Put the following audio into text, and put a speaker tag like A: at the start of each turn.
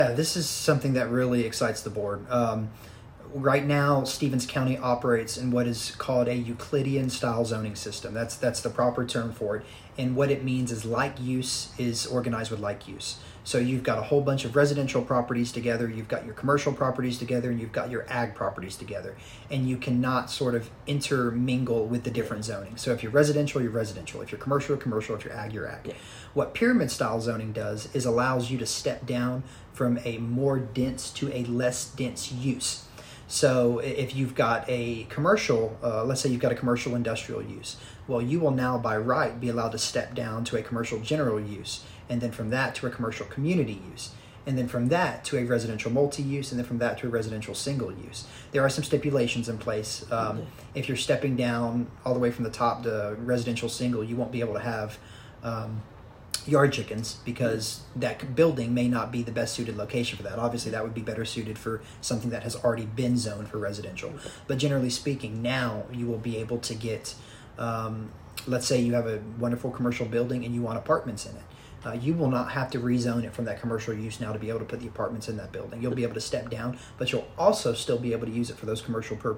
A: Yeah, this is something that really excites the board. Right now, Stevens County operates in what is called a Euclidean style zoning system. That's the proper term for it. And what it means is like use is organized with like use. So you've got a whole bunch of residential properties together, you've got your commercial properties together, and you've got your ag properties together. And you cannot sort of intermingle with the different zoning. So if you're residential, you're residential. If you're commercial, you're commercial. If you're ag, you're ag.
B: Yeah.
A: What pyramid style zoning does is allows you to step down from a more dense to a less dense use. So if you've got a commercial, let's say you've got a commercial industrial use, well, you will now by right be allowed to step down to a commercial general use, and then from that to a commercial community use, and then from that to a residential multi-use, and then from that to a residential single use. There are some stipulations in place. If you're stepping down all the way from the top to residential single, you won't be able to have yard chickens because that building may not be the best suited location for that. Obviously, that would be better suited for something that has already been zoned for residential. But generally speaking, now you will be able to get, let's say you have a wonderful commercial building and you want apartments in it. You will not have to rezone it from that commercial use now to be able to put the apartments in that building. You'll be able to step down, but you'll also still be able to use it for those commercial purposes.